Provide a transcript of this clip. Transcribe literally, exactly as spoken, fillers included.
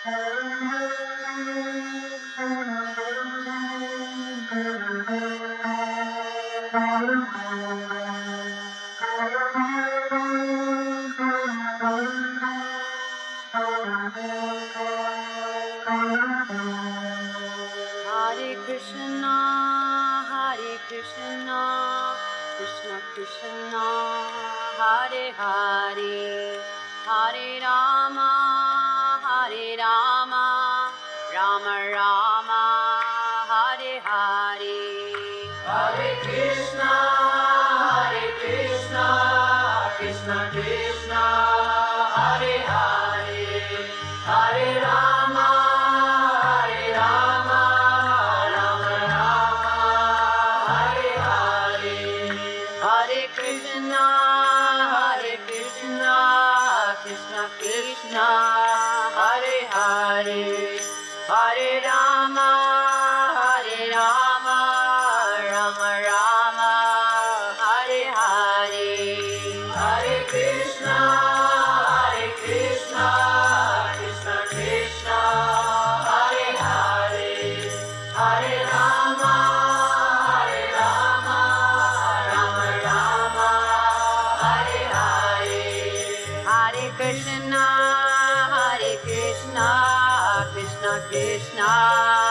Hare Krishna, Hare Krishna, Krishna Krishna, Hare Hare, Hare Rama, Hare Rama, Rama Rama, Hare Hare. Hare Krishna, Hare Krishna, Krishna Krishna, Hare Hare, Hare Rama, Hare Rama, Rama Rama, Hare Hare. Hare Krishna, Hare Krishna, Krishna Krishna, Hare Hare, Hare Rama, Hare Rama, Rama Rama, Hare Hare. Hare Krishna, Hare Krishna, Krishna Krishna, Hare Hare, Hare Rama, Hare Rama, Rama Rama, Hare Hare. Hare Krishna, Hare Krishna, Krishna Krishna,